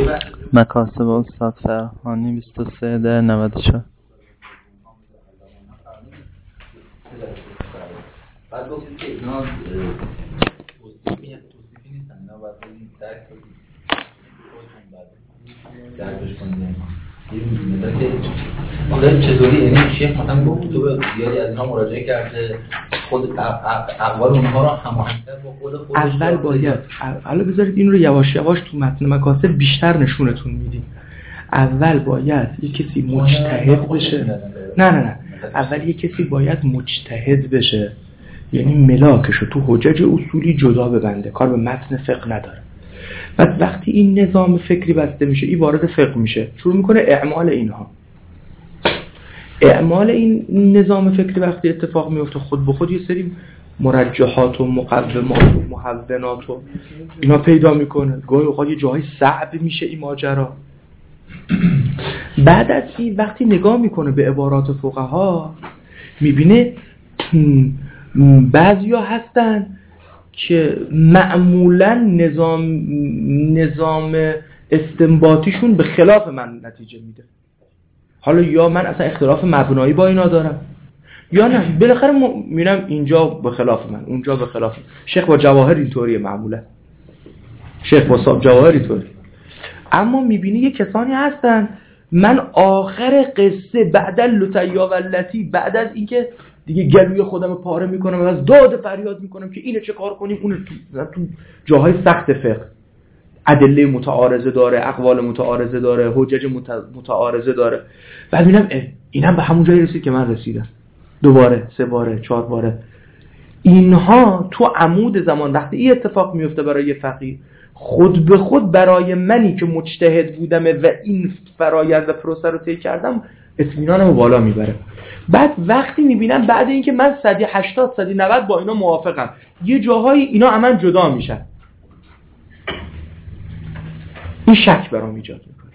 مکاسب استاد فرهانی 23/94. بعد گفتید که اینا توصیفی نیستن، اینا باید درک کنید درکش کنید. آخه چطوری یعنی شیخ مثلا گفت کتب زیادی از اینها مراجعه کرده، خود اقوال اونها رو هماهنگ‌تر با خود خودش. اول باید حالا بذارید این رو یواش یواش تو متن مکاسب بیشتر نشونتون میدیم. اول باید یک کسی مجتهد بشه. نه اول یک کسی باید مجتهد بشه، یعنی ملاکشو تو حجج اصولی جدا ببنده، کار به متن فقه نداره. بعد وقتی این نظام فکری بسته میشه، این وارد فقه میشه، شروع میکنه اعمال اینها. اعمال این نظام فکری وقتی اتفاق میفته، خود به خود یه سری مرجحات و مقومات و محونات و اینا پیدا میکنه. گاهی اوقات یه جاهای صعب میشه این ماجرا. بعد از این وقتی نگاه میکنه به عبارات فقها، میبینه بعضیا هستن که معمولا نظام استنباطیشون به خلاف من نتیجه میده. حالا یا من اصلا اختلاف مبنایی با اینا دارم یا نه، بالاخره میرم اینجا به خلاف من، اونجا به خلاف من. شیخ با جواهر اینطوریه معمولا، شیخ با صاحب جواهر اینطوری. اما میبینی یه کسانی هستن من آخر قصه بعد اللطیا واللتی، بعد از اینکه دیگه گلوی خودم پاره میکنم و از داد فریاد میکنم که اینو چه کار کنیم، اون تو جاهای سخت فقه ادله متعارضه داره، اقوال متعارضه داره، حجج متعارضه داره. بعد میبینم اینم به همون جایی رسید که من رسیدم، 2 باره 3 باره 4 باره. اینها تو عمود زمان وقتی این اتفاق میفته برای یه فقیه، خود به خود برای منی که مجتهد بودم و این فرایند و پروسه رو طی کردم اطمینانمو بالا میبره. بعد وقتی میبینم بعد اینکه من 180 190 با اینا موافقم، یه جاهای اینا عمل جدا میشن، این شک برام ایجاد میکنه.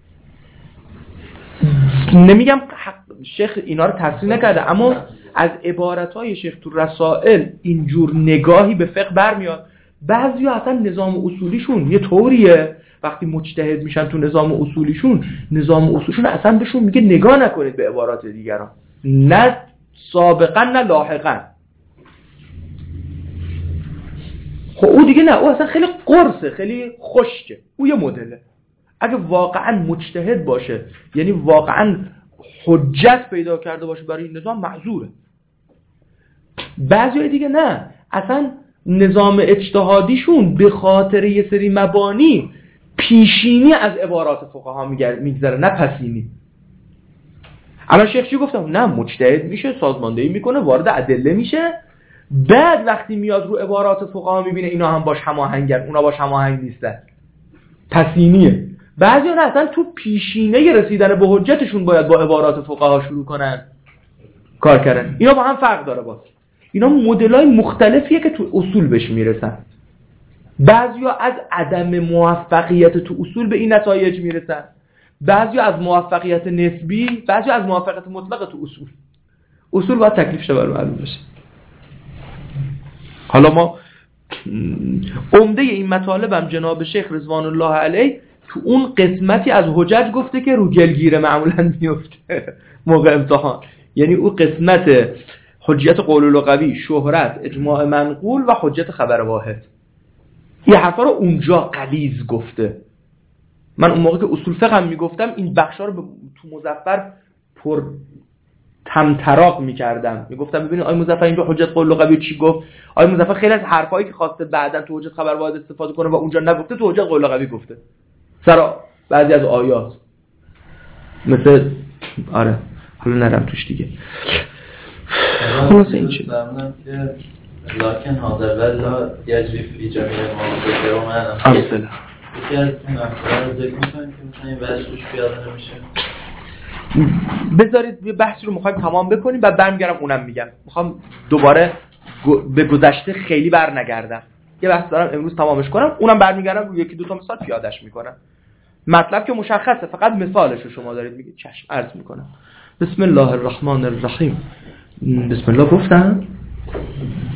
نمیگم شیخ اینا رو تصریح نکرده، اما از عبارتهای شیخ تو رسائل اینجور نگاهی به فقه برمیاد. بعضیا اصلا نظام اصولیشون یه طوریه، وقتی مجتهد میشن تو نظام اصولیشون اصلا بهشون میگه نگاه نکنید به عبارات دیگران، نه سابقا نه لاحقا. خب او دیگه نه، او اصلا خیلی قرصه، خیلی خشکه، او یه مدله. اگه واقعا مجتهد باشه، یعنی واقعا حجت پیدا کرده باشه برای این نظام، معذوره. بعضی دیگه نه، اصلا نظام اجتهادیشون به خاطر یه سری مبانی پیشینی از عبارات فقها میگذره، نه پسینی. الان شیخ چی گفتم؟ نه، مجتهد میشه، سازماندهی میکنه، وارد ادله میشه، بعد وقتی میاد رو عبارات فقها میبینه اینا هم باش هماهنگن، اونا باش هماهنگ نیستن، پسینیه. بعضیا اصلا تو پیشینه رسیدن به حجتشون باید با عبارات فقها شروع کنن کار کردن. اینا با هم فرق داره. باز اینا مدل‌های مختلفیه که تو اصول بهش میرسن. بعضیا از عدم موفقیت تو اصول به این نتایج میرسن، بعضیا از موفقیت نسبی، بعضیا از موفقیت مطلق تو اصول باید تکلیف شه برای معلوم بشه. حالا ما عمده این مطالب هم جناب شیخ رضوان الله علیه تو اون قسمتی از حجج گفته که رو گلگیره معمولا میفته موقع امتحان، یعنی اون قسمت حجیت قول لغوی، شهرت، اجماع منقول و حجت خبر واحد، این حرفا رو اونجا غلیظ گفته. من اون موقع که اصول فقه هم میگفتم این بخشا رو تو مظفر پر تمطراق میکردم، میگفتم ببینید آقای مظفر اینجا حجت قول لغوی چی گفت. آقای مظفر خیلی از حرفایی که خواسته بعداً تو حجت خبر واحد استفاده کنه و اونجا نگفته، تو حجت قول لغوی گفته سر بعضی از آیات، مثل آره حالا نرم توش دیگه. خلاص این چیز که لکن حاضر ولا یجری فی جمیع مواضع و من امثله یکی از این افراد رو ذکر می‌کنیم که مثلا این بحث روش پیاده نمیشه. بذارید یه بحثی رو میخوایم تمام بکنیم بعد برمیگردم اونم میگم. میخوام دوباره به گذشته خیلی برنگردم، یه بحث دارم امروز تمامش کنم، اونم برمیگردم رو یکی دو تا مثال پیادهش میکنم. مطلب که مشخصه، فقط مثالش رو شما دارید میگید. چشم عرض میکنم. بسم الله الرحمن الرحیم. بسم الله گفتم،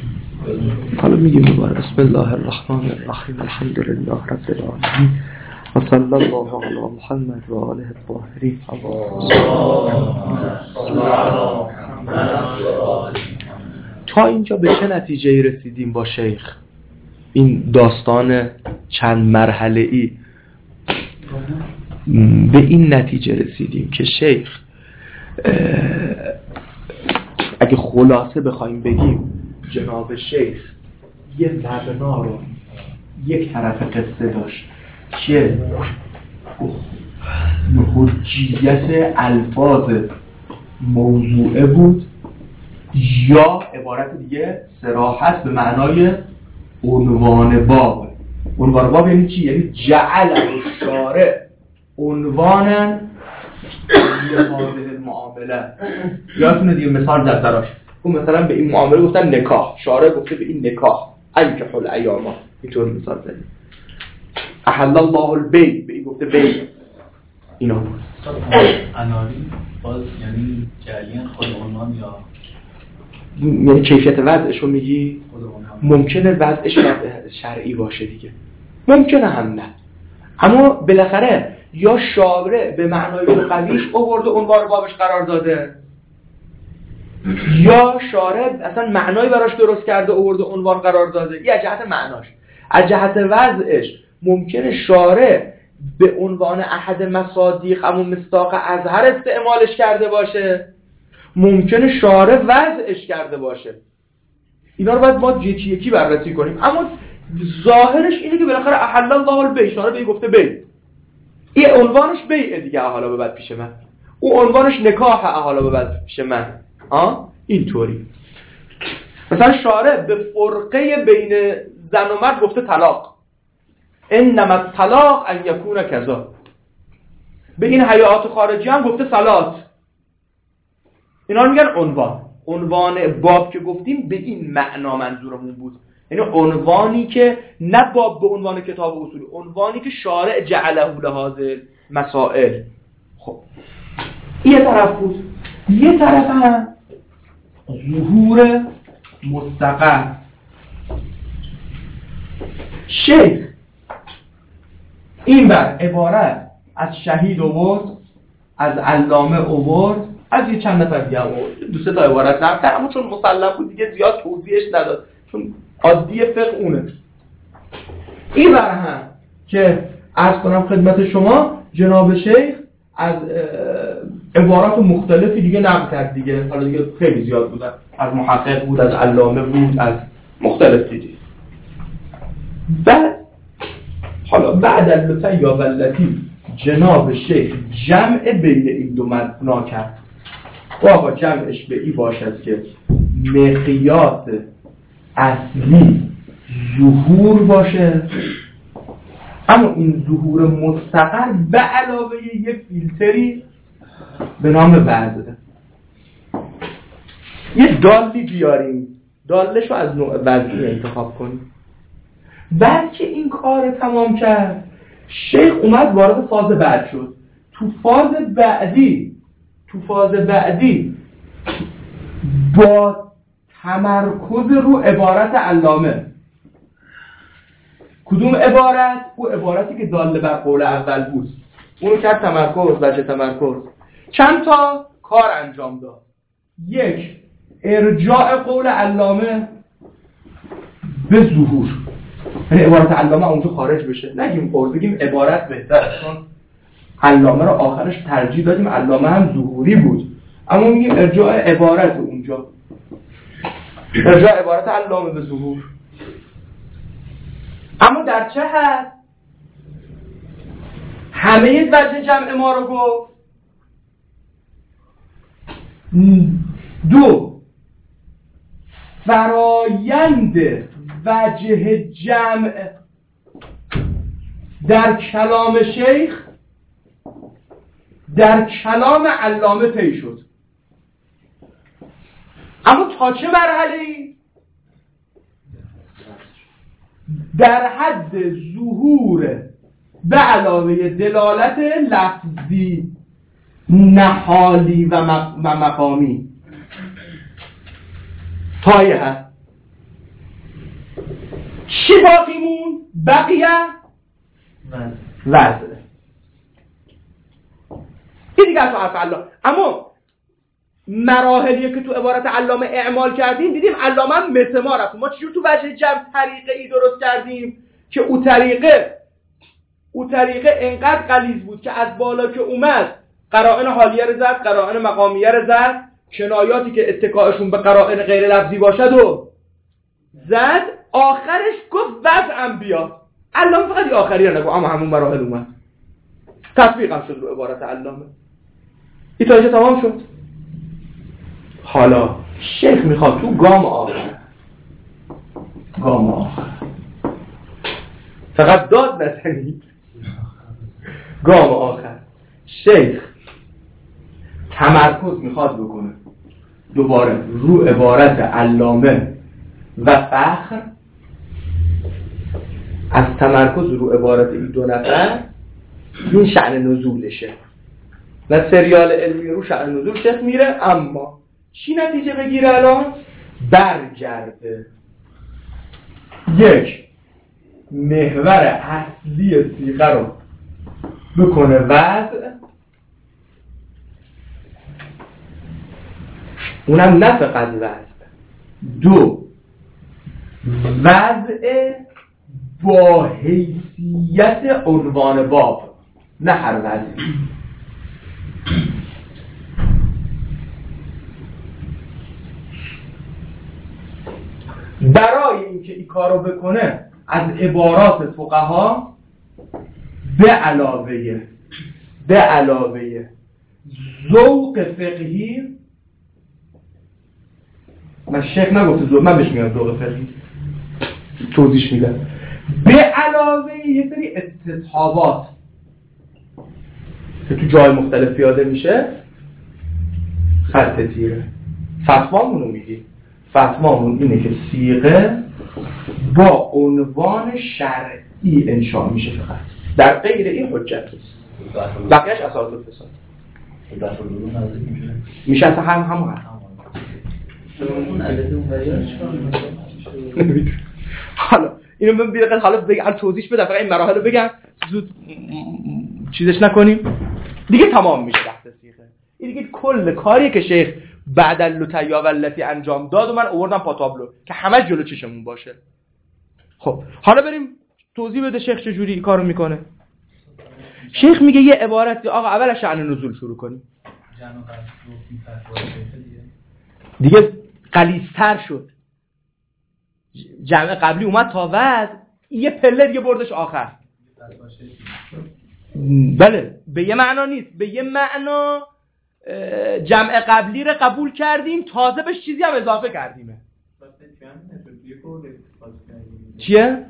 حالا میگیم دوباره. بسم الله الرحمن الرحیم. الحمدلله رب العالمین و صلی الله علی محمد و آله الطاهرین. تا اینجا به چه نتیجه‌ای رسیدیم با شیخ؟ این داستان چند مرحله‌ای به این نتیجه رسیدیم که شیخ اگه خلاصه بخوایم بگیم جناب شیخ یه مبنا رو یک طرف قصه داشت که حجیت الفاظ موضوعه بود یا عبارت دیگه صراحت به معنای عنوان باب. عنوان باب یعنی چی؟ یعنی جعل الشارع عنوانا لهذه المعامله. یادتونه دیگه مثال زد براش، اون مثلا به این معامله گفتن نکاح، شارع گفته به این نکاح انکح الایاما، اینطور مثال زدیم. احل الله البیع، به این گفته بیع. اینا اناری باز یعنی جریان خود عنوان یا یعنی کیفیت وضعش رو میگی؟ ممکنه وضعش شرعی باشه دیگه، ممکنه هم نه، اما بالاخره یا شارع به معنای قویش آورده عنوان بابش قرار داده، یا شارع اصلا معنایی براش درست کرده آورده عنوان قرار داده. یه جهت معناش، از جهت وضعش ممکنه شارع به عنوان احد مصادیق همون مصداق ازهر استعمالش کرده باشه، ممکنه شارع وضعش کرده باشه. اینا رو باید ما یکی یکی بررسی کنیم، اما ظاهرش اینه که بالاخره احل الله البیع، شارع به گفته بیع، این عنوانش بیع دیگه، حالا به بعد پیش من، او عنوانش نکاح، حالا به بعد پیش من. اینطوری مثلا شارع به فرقه بین زن و مرد گفته طلاق، انما الطلاق ان یکون کذا. به این حیات خارجی هم گفته صلات. اینا رو میگن عنوان باب که گفتیم به این معنا منظورمون بود، یعنی عنوانی که نه باب به عنوان کتاب اصولی، عنوانی که شارع جعله لهذه مسائل. خب یه طرف بود. یه طرف هم ظهور مستقر. شیخ این بر عبارت از شهید آورد، از علامه آورد، از یه چند نفر دیگه آورد، دو سه تا عبارت نقل کرد، اما چون مسلم بود دیگه زیاد توضیحش نداد، چون عادی فقه اونه. این بر هم که عرض کنم خدمت شما جناب شیخ از عبارات مختلفی دیگه نقل کرد دیگه، حالا دیگه خیلی زیاد بودن، از محقق بود، از علامه بود، از مختلف دیگه. حالا بعد اللطی یا ولتی جناب شیخ جمع بین این دو مبنا کرد. آقا جمعش به این باشد که مقیاس اصلی ظهور باشه، اما این ظهور مستقر به علاوه یک فیلتری به نام وضع. یه دالی بیاریم، دالش رو از نوع وضعی انتخاب کنیم. بعد که این کار تمام کرد، شیخ اومد وارد فاز بعد شد. تو فاز بعدی با تمرکز رو عبارت علامه. کدوم عبارت؟ او عبارتی که داله بر قول اول بود، اونو کرد تمرکز، وجه تمرکز. چند تا کار انجام داد. یک، ارجاع قول علامه به ظهور، یعنی عبارت علامه اونجا خارج بشه، نگیم قول، بگیم عبارت بهتره، چون علامه رو آخرش ترجیح دادیم، علامه هم ظهوری بود، اما میگیم ارجاع عبارت اونجا، ارجاع عبارت علامه به ظهور. اما در چه حد؟ همه وجه جمع ما رو گفت. دو، فرایند وجه جمع در کلام شیخ در کلام علامه طی شد. اما تا چه مرحله‌ای؟ در حد ظهور به علاوه دلالت لفظی، نحالی و مقامی. تایه هست. چی باقی مون؟ بقیه وضع. این دیگه از حرف علامه. اما مراحلیه که تو عبارت علامه اعمال کردیم دیدیم علامه هم مثل ما رفت. ما چجور تو وجه جمع طریقه ای درست کردیم که او طریقه انقدر غلیظ بود که از بالا که اومد قرائن حالیه رو زد، قرائن مقامیه رو زد، کنایاتی که اتکاءشون به قرائن غیر لفظی باشد و زد، آخرش گفت وضعم بیاد. علامه فقط آخری رو نگو، اما همون مراحل اومد، تطبیق هم شد رو عبارت علامه. این تاجه تمام شد. حالا شیخ میخواد تو گام آخر فقط داد نزنید. گام آخر شیخ تمرکز میخواد بکنه دوباره رو عبارت علامه و فخر. از تمرکز رو عبارت این دو نفر این شأن نزولشه و سریال علمی رو شأن نزول شیخ میره. اما چی نتیجه بگیره الان؟ برگرده یک محور اصلی صیغه رو بکنه وضع، اونم نه فقط وضع، دو وضع با حیثیت عنوان باب، نه هر وضعی. برای اینکه این کارو بکنه از عبارات فقها به علاوه ذوق فقهی، من شیخ نگفته ذوق، من بهش میگم ذوق فقهی، توضیح میدم، به علاوه یه سری استصحابات که تو جای مختلف پیاده میشه، خط تیره. فتوامونو میگی، فتوامون اینه که صیغه با عنوان شرعی انشاء میشه فقط، در غیر این حجت نیست، بقیهش اساس الفساد میشه. اصلا همون هست. حالا اینو من بیرقید حالا بگم توضیحش بدم، فقط این مراحل رو بگم زود چیزش نکنیم دیگه تمام میشه بحث صیغه. این دیگه کل کاریه که شیخ بعد اللتیا والتی انجام داد و من آوردم پا تابلو که همه جلو چشمون باشه. خب حالا بریم توضیح بده شیخ چجوری این کارو میکنه. شیخ میگه یه عبارت، آقا اول از شأن نزول شروع کنیم. دیگه غلیظ‌تر شد. جمع قبلی اومد تا وضع، یه پله دیگه بردش آخر. بله به یه معنا نیست، به یه معنا جمع قبلی رو قبول کردیم، تازه بهش چیزی هم اضافه کردیمه. چیه؟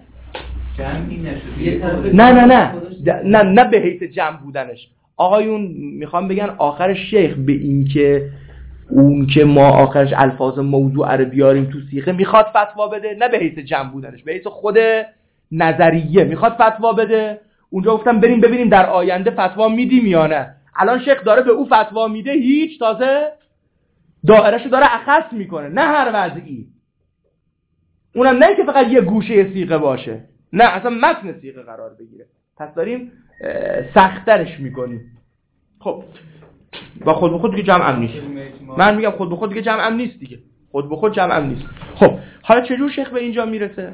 نه به حیث جمع بودنش. آقایون میخوام بگن آخر شیخ به این که اون که ما آخرش الفاظ موضوع رو بیاریم تو صیغه میخواد فتوا بده، نه به حیث جمع بودنش، به حیث خود نظریه میخواد فتوا بده. اونجا گفتم بریم ببینیم در آینده فتوا میدیم یا نه. الان شیخ داره به او فتوا میده، هیچ، تازه دائرهشو داره اخص میکنه، نه هر وضعی. اونم نه که فقط یه گوشه صیغه باشه، نه اصلا متن صیغه قرار بگیره. پس داریم سخت‌ترش میکنیم. خب با خود به خود دیگه جمع هم نیست. من میگم خود به خود دیگه جمع هم نیست دیگه. خود به خود جمع هم نیست. خب حالا چجور شیخ به اینجا میرسه؟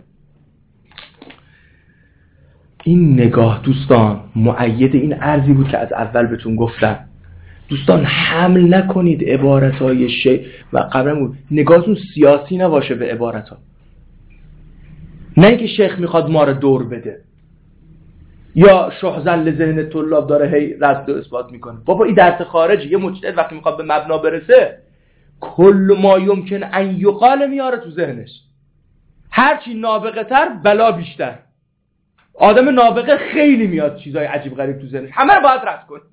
این نگاه دوستان مؤید این عرضی بود که از اول بهتون گفتم. دوستان حمل نکنید عبارتهای شیخ و قبلا نگاهتون سیاسی نباشه به عبارتها. نه اینکه شیخ میخواد ما رو دور بده یا شحذل ذهن طلاب داره هی رد و اثبات میکنه. بابا این درس خارجی. یه مجتهد وقتی میخواد به مبنا برسه کل ما یمکن ان یقال میاره تو ذهنش. هرچی نابغه تر بلا بیشتر. آدم نابغه خیلی میاد چیزای عجیب غریب تو ذهنش، همه رو باید رد کنه.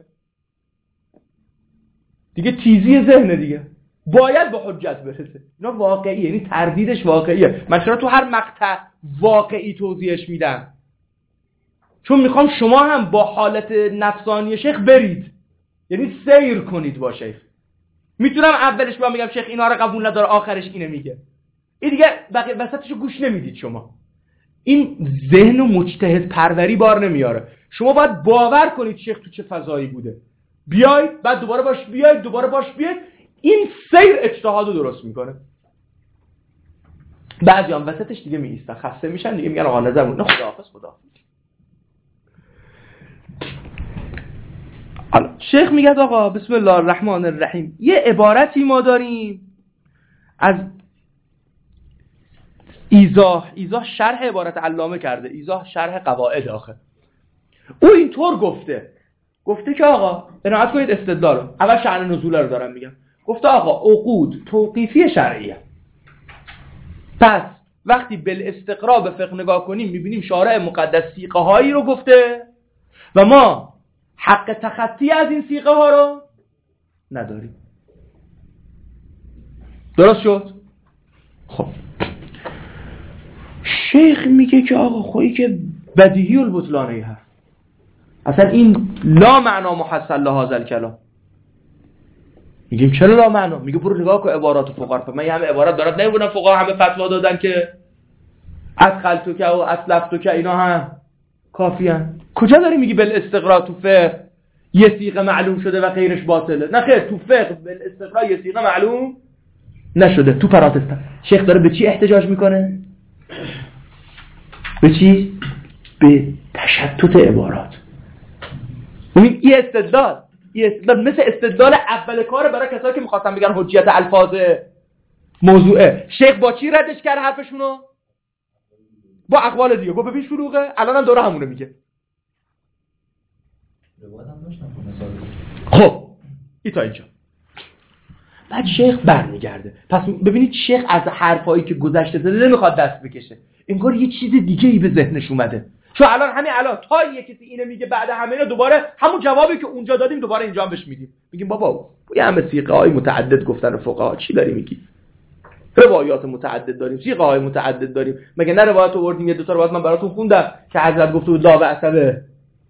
دیگه تیزی ذهن دیگه باید به حجت برسه. اینا واقعیه، یعنی تردیدش واقعیه. من چرا تو هر مقطع واقعی توضیحش میدم؟ چون میخوام شما هم با حالت نفسانی شیخ برید، یعنی سیر کنید با شیخ. میتونم اولش با میگم شیخ اینا رو قبول نداره، آخرش اینه میگه، این دیگه وسطشو گوش نمیدید شما. این ذهن و مجتهد پروری بار نمیاره. شما باید باور کنید شیخ تو چه فضایی بوده، بیاید بعد دوباره باش بیاید، دوباره باش بیاید. این سیر اجتهاد رو درست میکنه. بعضی هم وسطش دیگه میایستن خسته میشن دیگه میگن آقا نظرمون نه، خداحافظ. حالا شیخ میگه آقا بسم الله الرحمن الرحیم، یه عبارتی ما داریم از ایضاح شرح عبارت علامه کرده، ایضاح شرح قواعد. آخه او اینطور گفته که آقا عنایت کنید استدلال رو، اول شأن نزول رو دارم میگم. گفته آقا عقود توقیفی شرعیه، پس وقتی بالاستقراء به فقه نگاه کنیم میبینیم شارع مقدس سیغه هایی رو گفته و ما حق تخطی از این سیغه ها رو نداریم. درست شد؟ خب شیخ میگه که آقا خویی که بدیهی البطلانه هست، اصلا این لا معنا محصل لهذا الکلام. میگیم چرا لا معنا؟ میگه برو نگاه کن عبارات فقها. من یه همه عبارات دارد نمیبونم فقها همه فتوا دادن که ادخلتو که و اسلفتو که اینا هم کافیان. کجا داری میگی بالاستقراء تو فقه یه صیغه معلوم شده و غیرش باطله؟ نه خیر، تو فقه بالاستقراء یه صیغه معلوم نشده. تو پراتستان شیخ داره به چی احتجاج میکنه؟ به چی؟ به تشتت عبارات. ببین این استدلال مثل استدلال اول کار برای کسایی که میخواستن بگن حجیت الفاظ موضوعه. شیخ با چی ردش کرد حرفشونو؟ با اقوال دیگه. گفت ببین شروعه، الان هم دوره همونه میگه. خب این تا اینجا. بعد شیخ برمیگرده. پس ببینید شیخ از حرفایی که گذشته زده نمیخواد دست بکشه، انگار یه چیز دیگه ای به ذهنش اومده. چون الان تا یه کسی اینو میگه، بعد همه اینا دوباره همون جوابی که اونجا دادیم دوباره اینجا هم بهش میدیم. میگیم بابا یه همه صیغه های متعدد گفتن فقها، چی داری میگی؟ روایات متعدد داریم، صیغه های متعدد داریم. مگه نه روایت آوردیم یه دو تا روایت من براتون خوندم که حضرت گفته بود لا بأسه.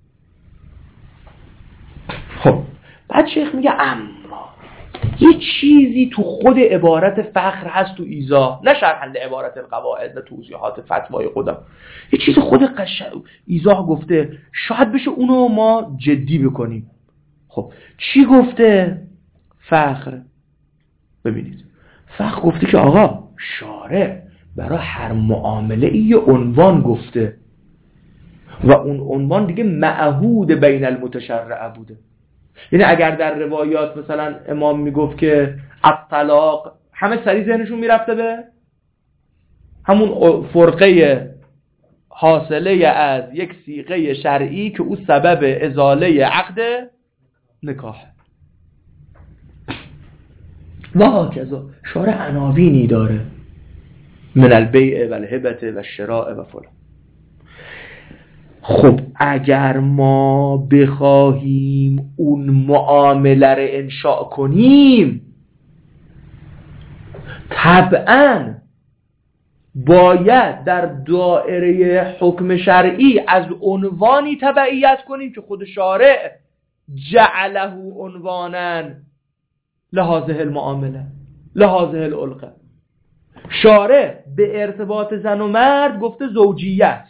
خب بعد شیخ میگه اما یه چیزی تو خود عبارت فخر هست، تو ایضاح، نه شرح عبارت القواعد نه توضیحات فتوای خودم، یه چیز خود ایضاح گفته، شاید بشه اونو ما جدی بکنیم. خب چی گفته فخر؟ ببینید فخر گفته که آقا شارع برای هر معامله یه عنوان گفته و اون عنوان دیگه معهود بین المتشرع بوده. یعنی اگر در روایات مثلا امام میگفت که الطلاق، همه سریع ذهنشون میرفته به همون فرقه حاصله از یک صیغه شرعی که او سبب ازاله عقد نکاح. و هاکذا شارع عناوینی داره، من البیع و الهبة و الشراء و فلان. خب اگر ما بخواهیم اون معامله رو انشاء کنیم، طبعاً باید در دایره حکم شرعی از عنوانی تبعیت کنیم که خود شارع جعله عنوانا لهذه المعامله لهذه العلقه. شارع به ارتباط زن و مرد گفته زوجیت،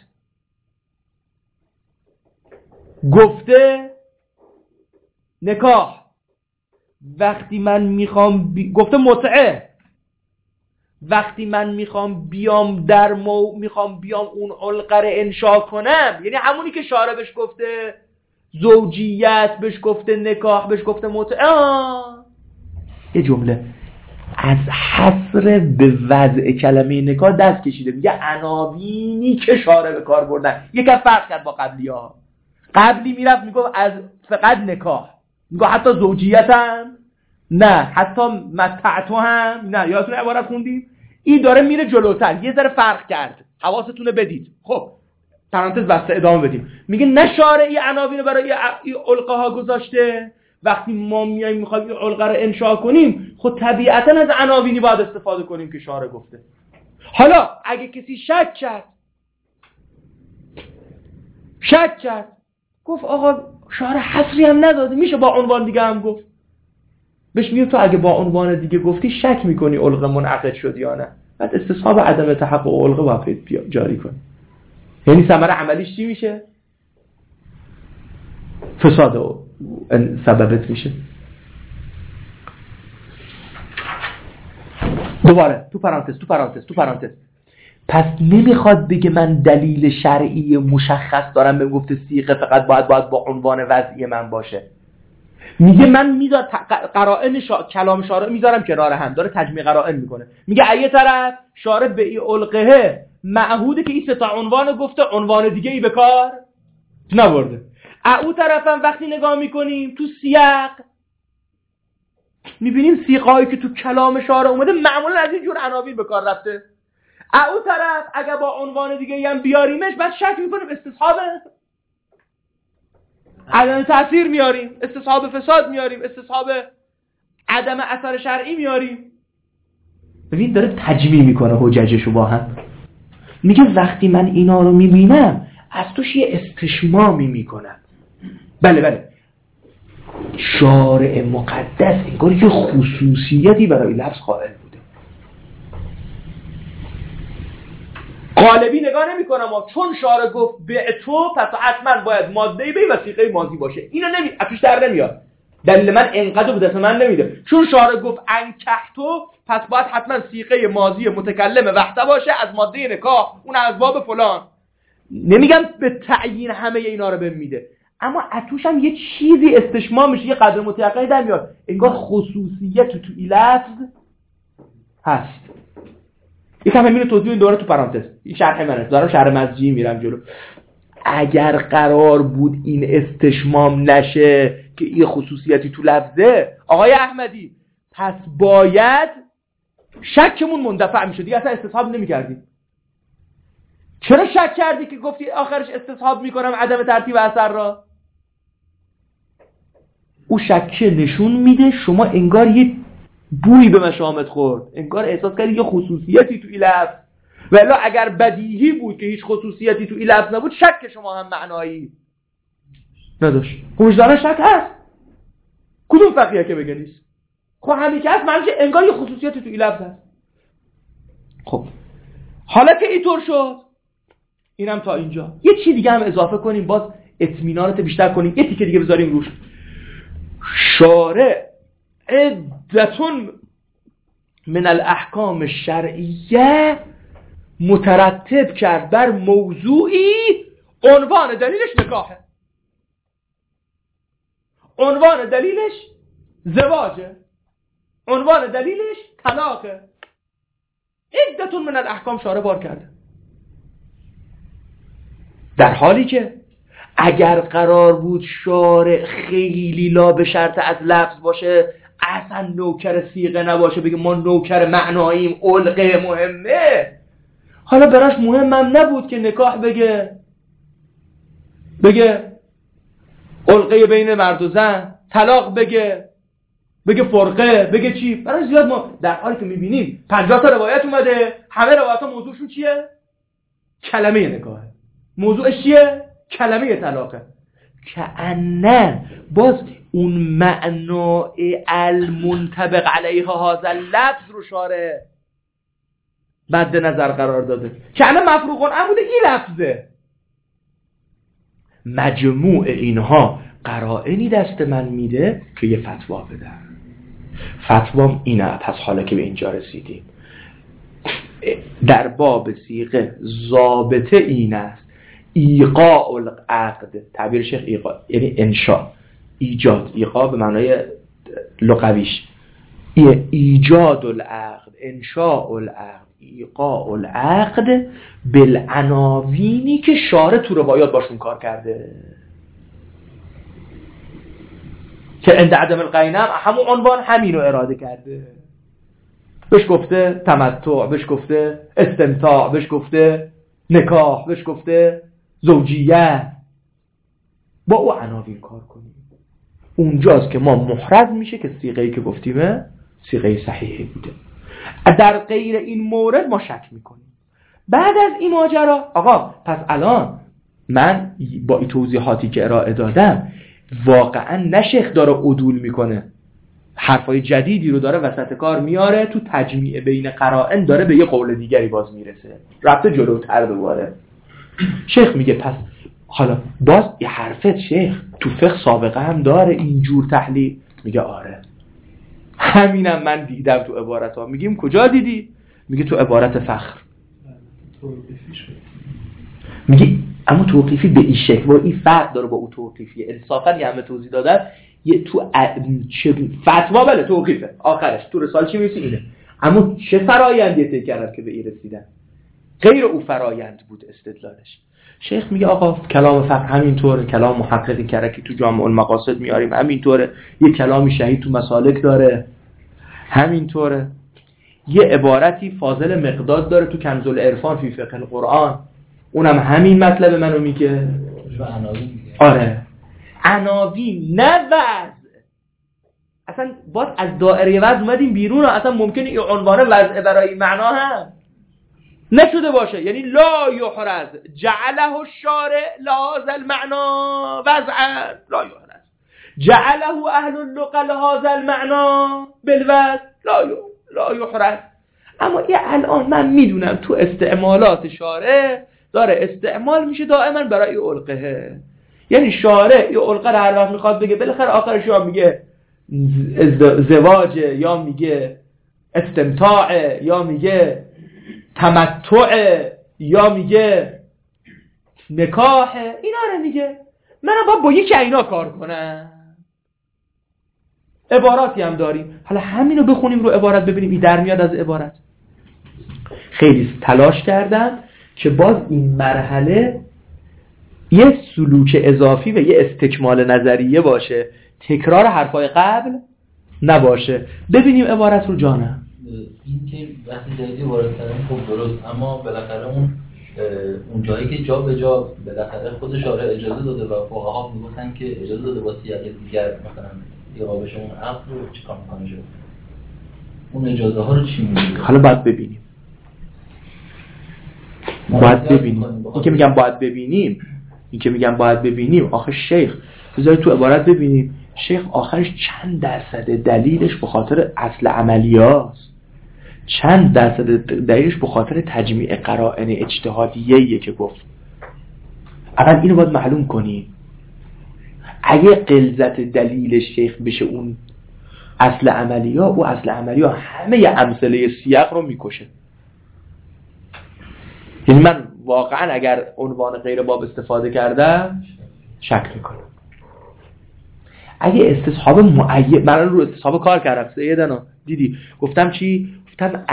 گفته نکاح، وقتی من میخوام گفته متعه، وقتی من میخوام بیام بیام اون علقه رو انشا کنم، یعنی همونی که شارع بهش گفته زوجیت، بهش گفته نکاح، بهش گفته متعه. یه جمله از حصر به وضع کلمه نکاح دست کشیده، میگه عناوینی که شارع به کار بردن. یکم فرق کرد با قبلی ها. قبلی میرفت میگفت از فقط نکاح، میگه حتی زوجیت هم نه، حتی متعتو هم نه. یادتونه عبارت خوندیم؟ این داره میره جلوتر، یه ذره فرق کرد، حواستونه بدید. خب پرانتز بسته ادامه بدیم. میگه نه شارعی عناوین برای این علقه ها گذاشته، وقتی ما میایم میخوایم این علقه رو انشاء کنیم، خب طبیعتا از عناوینی باید استفاده کنیم که شارع گفته. حالا اگه کسی شک کرد گفت آقا شارع حصری هم نداده، میشه با عنوان دیگه هم گفت. بهش میگه تو اگه با عنوان دیگه گفتی شک میکنی علقه منعقد شد یا نه، بعد استصحاب عدم تحقق علقه باید جاری کنی. یعنی ثمره عملیش چی میشه؟ فساد سببت میشه. دوباره تو پرانتز پس نمیخواد بگه من دلیل شرعی مشخص دارم به گفته صیغه فقط باید با عنوان وضعی من باشه. میگه من میذارم قرائن کلام شارع میذارم کنار هم، داره تجمیع قرائن میکنه. میگه ایه طرف شارع به ای القه معهوده که این سه تا عنوان گفته، عنوان دیگه ای به کار نبرده. او طرفم وقتی نگاه میکنیم تو سیاق میبینیم سیغایی که تو کلام شارع اومده معمولا از این جور عناوین به کار رفته. او طرف اگر با عنوان دیگه هم بیاریمش بعد شک میکنیم استصحاب عدم تأثیر میاریم، استصحاب فساد میاریم، استصحاب عدم اثر شرعی میاریم. ببین داره تجمیع میکنه حججشو با هم. میگه وقتی من اینا رو میبینم از توش یه استشمامی میکنم. بله شارع مقدس انگار یه خصوصیتی برای لفظ قائل بوده. قالبی نگاه نمی کنم چون شارع گفت به تو پس حتما باید ماده به وسیقه ماضی باشه. اینو اتوش در نمیاد. دلیل من انقدر بود من نمیده. چون شارع گفت انکحتو پس باید حتما سیغه ماضی متکلم وحده باشه از ماده نکاح، اون از باب فلان. نمیگم به تعیین همه اینا رو بهم میده، اما اتوش هم یه چیزی استشمام میشه، یه قدر متیقنی در میاد، انگار خصوصیت تو این لفظ هست. یکم همین توضیح این دوره تو پرانتز، این شرح منه، دارم شرح مزجی میرم جلو. اگر قرار بود این استشمام نشه که این خصوصیتی تو لفظه آقای احمدی، پس باید شکمون مندفع میشه، دیگه اصلا استصحاب نمی‌کردیم. چرا شک کردی که گفتی آخرش استصحاب میکنم عدم ترتیب اثر را؟ او شک نشون میده شما انگار یه بویی به مشامت خورد، انگار احساس کردی یه خصوصیتی تو این لفظ، ولی اگر بدیهی بود که هیچ خصوصیتی تو این لفظ نبود شک شما هم معنایی نداشت. وجدان شک هست، کدوم فقیه که بگه نیست؟ خب همین که هست معنیش انگار یه خصوصیتی تو این لفظ هست. خب حالا که اینطور شد، اینم تا اینجا. یه چی دیگه هم اضافه کنیم باز اطمینانت بیشتر کنیم، یه تیکه دیگه بذاریم روش. شارع عدتون من الاحکام الشرعیه مترتب کرد بر موضوعی عنوان دلیلش نکاحه، عنوان دلیلش زواجه، عنوان دلیلش طلاقه. عدتون من الاحکام شارع بار کرده، در حالی که اگر قرار بود شارع خیلی لا به شرط از لفظ باشه، اصلا نوکر صیغه نباشه، بگه ما نوکر معناییم، علقه مهمه، حالا براش مهمم نبود که نکاح بگه علقه بین مرد و زن، طلاق بگه فرقه، بگه چی، براش زیاد ما در حالی که میبینیم 50 تا روایت اومده، همه روایت ها موضوعشون چیه؟ کلمه نکاحه. موضوعش چیه؟ کلمه طلاقه. کأنه باز اون معنای المنطبق علیها هذا اللفظ رو شارع مد نظر قرار داده، کأنه مفروغ عمود این لفظه. مجموع اینها قرائنی دست من میده که یه فتوا بدم. فتوام اینه. پس حالا که به اینجا رسیدیم، در باب صیغه ضابطه این است ایقاع العقد، تعبیر شیخ ایقاع یعنی انشاء، ایجاد، ایقاع به معنای لغویش ایجاد العقد، انشاء العقد، ایقاع العقد بالعناوینی که شارع تو روایات باشون کار کرده، که عند عدم القرینه همون عنوان همین رو اراده کرده. بهش گفته تمتع، بهش گفته استمتاع، بهش گفته نکاح، بهش گفته زوجیت. با او عناوین کار کنیم. اونجاست که ما محرز میشه که صیغه‌ای که گفتیمه صیغه صحیحی بوده. در غیر این مورد ما شک میکنیم. بعد از این ماجرا آقا پس الان من با این توضیحاتی که ارائه دادم واقعا نه شیخ داره عدول میکنه، حرفای جدیدی رو داره وسط کار میاره، تو تجمیع بین قرائن داره به یه قول دیگری باز میرسه، رفته جلوتر دوباره. شیخ میگه پس حالا باز این حرفت شیخ تو فقه سابقه هم داره اینجور تحلیل؟ میگه آره. همینم من دیدم تو عبارت ها. میگیم کجا دیدی؟ میگه تو عبارت فخر. میگه اما توقیفی به این شکل و این فرق داره با اون توقیفی. انصافا یه همه توضیح دادن. یه تو فتوا بله توقیفه آخرش تو رساله چی میگه اینه، اما چه فرایندی طی کردن که به این رسیدن؟ غیر او فرایند بود استدلالش. شیخ میگه آقا کلام فقه همینطوره، کلام محققی کرکی تو جامع المقاصد میاریم همینطوره، یه کلامی شهید تو مسالک داره همینطوره، یه عبارتی فاضل مقداد داره تو کنز العرفان فی فقه القرآن اونم همین مطلب منو میگه. آره عناوین نه وضع. اصلا باز از دائره وضع اومدیم بیرون. اصلا ممکنه این عنوان وضع برای معنا هم نشده باشه، یعنی لا یحرز جعله الشارع لهذا المعنى وضعا لا یحرز جعله اهل اللغة لهذا المعنى بالوضع لا یحرز. اما یه الان من میدونم تو استعمالات شارع داره استعمال میشه دائما برای علقه، یعنی شارع یه علقه رو هر وقت میخواد بگه بالاخره آخرش یا میگه زواج یا میگه استمتاع یا میگه تمتع یا میگه نکاح، اینا رو میگه. من با یکی اینا کار کنم. عباراتی هم داریم، حالا همینو بخونیم رو عبارت ببینیم این در میاد از عبارت. خیلی تلاش کردم که باز این مرحله یه سلوک اضافی و یه استکمال نظریه باشه، تکرار حرفای قبل نباشه. ببینیم عبارت رو جانم. این که وقتی جدیدی وارد کردن خب درست، اما بالاخره اون جایی که جا به جا بالاخره خود شارع اجازه داده و فقها میگفتن که اجازه داده با سیاق دیگر مثلا ایقابش اون عقد رو چیکار میکنه شد، اون اجازه ها رو چی میگه؟ حالا باید ببینیم. این که میگم باید ببینیم آخه شیخ بذاری تو عبارت ببینیم. شیخ آخرش چند درصد دلیلش به خاطر اصل عملیاست، چند درصد دلیلش به خاطر تجمیع قرائن اجتهادیه‌ایه که گفت. اول اینو باید معلوم کنی. اگه غلظت دلیل شیخ بشه اون اصل عملیه، او اصل عملیه همه امثله سیاق رو میکشه. یعنی من واقعا اگر عنوان غیر باب استفاده کردم شک میکنم. اگه استصحاب معین، من رو استصحاب کار کردم سیدنا دیدی گفتم چی؟ گفتم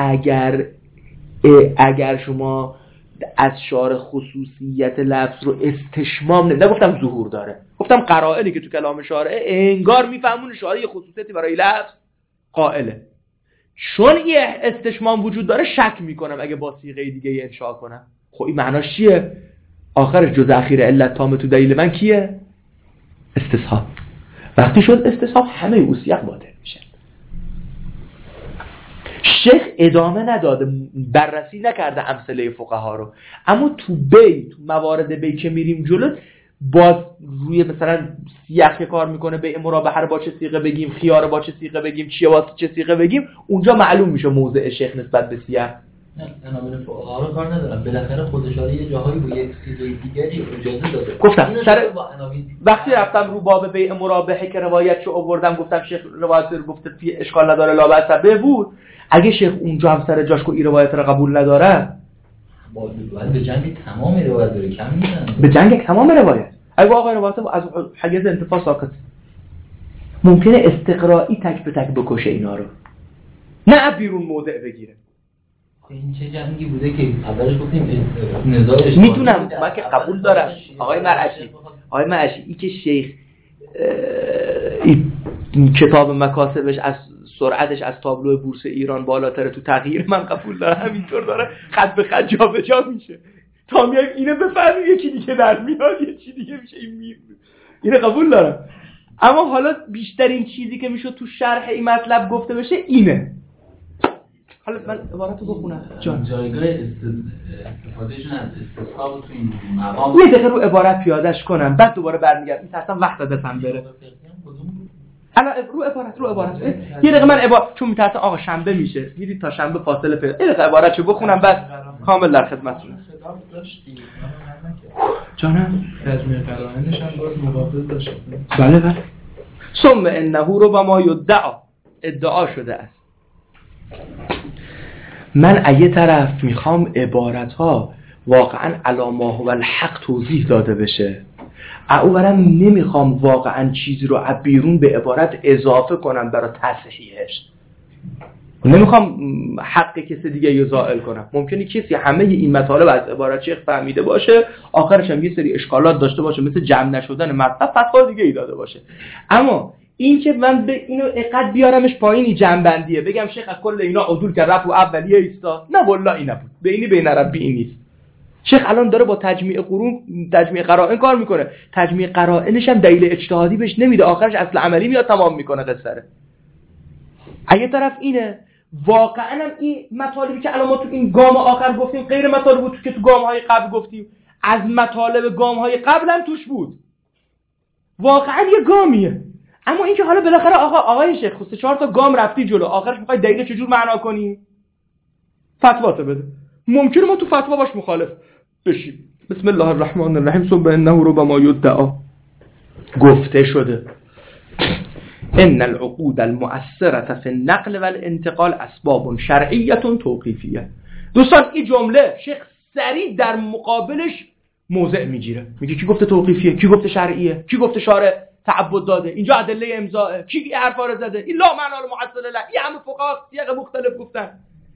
اگر شما از شارع خصوصیت لفظ رو استشمام نگفتم ظهور داره، گفتم قرائنی که تو کلام شارع انگار میفهمون شارع خصوصیتی برای لفظ قائله، چون یه استشمام وجود داره شک میکنم اگه با صیغه دیگه انشاء کنم. خب این معناش چیه؟ آخرش جز اخیر علت تام تو دلیل من کیه؟ استصحاب. وقتی شد استصحاب همه اوصیق باطل میشه. شیخ ادامه نداده، بررسی نکرده امثله فقها رو، اما تو موارد بی که میریم جلو باز روی مثلا سیاق کار میکنه، به مرابحه با چه صیغه بگیم، خیار با چه صیغه بگیم، چیه واسه چه صیغه بگیم، اونجا معلوم میشه موضع شیخ نسبت به سیاق. نه عناوین فقها رو کار ندارم، بالاخره خود شارع یه جاهایی با یک صیغه دیگری اجازه داده. گفتم وقتی رفتم رو باب بیع مرابحه که روایتشو آوردم گفتم شیخ روایت رو گفته فی اشکال نداره لا بأس به بود. اگه شیخ اونجا هم سر جاش کو این روایت رو قبول نداره، باید به جنگ تمام روایت داره، کم میزنه به جنگ تمام روایت. اگه آقا روایت از حیز انتفاع ساقط، ممکنه استقرائی تک به تک بکشه اینا رو، نه بیرون موضع بگیره. این چه جنگی بوده که اولش گفتیم نزاعش میدونم من که قبول دارم آقای مرعشی ای که شیخ این کتاب مکاسبش از سرعتش از تابلو بورس ایران بالاتره تو تغییر، من قبول دارم همینطور داره خط به خط جا به جا میشه تا میایم اینو بفهمیم یکی دیگه در میاد یه چی دیگه میشه. اینو قبول دارم، اما حالا بیشترین چیزی که میشه تو شرح این مطلب گفته بشه اینه. حالا من عبارتو بخونم جان. جایگاه استفادهشون از استصحاب تو این مقام یه دقیقه رو عبارت پیادهش کنم بعد دوباره برمیگردم، میترسم وقت دستم بره. الان رو عبارت یه دقیقه من چون میترسم آقا شنبه میشه میرید تا شنبه فاصله پیدا، یه دقیقه عبارتشو بخونم بعد کامل در خدمتتون. جانم تجمیع قرائنش هم باز مقابل داشته. بله بله. ثم انه ربما ادعا شده است. من از یه طرف میخوام عبارتها واقعا علی ما هو الحق توضیح داده بشه، اونورم نمیخوام واقعا چیزی رو از بیرون به عبارت اضافه کنم برای تصحیحش. نمیخوام حق کسی دیگه رو زائل کنم. ممکنه کسی همه این مطالب از عبارت شیخ فهمیده باشه، آخرش هم یه سری اشکالات داشته باشه، مثل جمع نشدن مطلب، فتوا دیگه ای داده باشه. اما این که من به اینو اقد بیارمش پایینی جنبندیه، بگم شیخ از کل اینا عدول که رفع و اولیه ایستا، نه والله این نبود، بینی بین ربی این نیست. شیخ الان داره با تجمیع قرائن کار میکنه، تجمیع قرائنش هم دلیل اجتهادی بهش نمیده، آخرش اصل عملی میاد تمام میکنه قصه رو. اگه طرف اینه واقعا هم این مطالبی که الان ما تو این گام آخر گفتیم غیر مطالب بود که تو گام‌های قبل گفتیم، از مطالب گام‌های قبل هم توش بود، واقعا یه گامیه. اما اینکه حالا بالاخره آقای شیخ خود 4 تا گام رفتی جلو، آخرش میخوای دلیل چجور معنا کنی؟ فتوا بده. ممکنه ما تو فتوا باش مخالف بشیم. بسم الله الرحمن الرحیم. ثم انه ربما یدعا، گفته شده ان العقود المؤثره فی النقل والانتقال اسباب شرعیه توقیفیه. دوستان این جمله شیخ سریع در مقابلش موضع میگیره، میگه کی گفته توقیفیه، کی گفته شرعیه، کی گفته شارع تعبد داده، اینجا ادله امضاء، کی این حرفا رو زده، این لا معنا المعصل له، این همه فقها سیاق مختلف گفتن.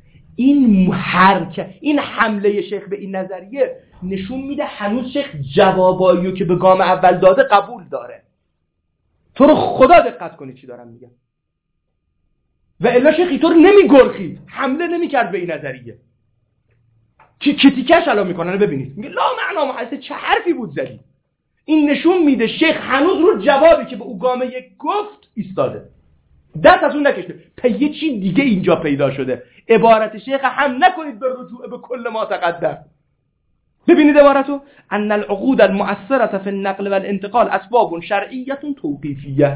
این حمله شیخ به این نظریه نشون میده هنوز شیخ جواباییو که به گام اول داده قبول داره. تو رو خدا دقت کنی چی دارم میگم. و الا شیخ اینطور نمیگرخید، حمله نمیکرد به این نظریه. کتیکش الان میکنن ببینید، میگه لا معنا معصل، چه حرفی بود زدی. این نشون میده شیخ هنوز رو جوابی که به او گام یک گفت ایستاده، دست از اون نکشته. یه چی دیگه اینجا پیدا شده. عبارت شیخ هم نکنید به رجوع به کل ما تقدم. ببینید عبارتو، ان العقود المؤثره فی النقل والانتقال اسباب شرعیه توقیفیه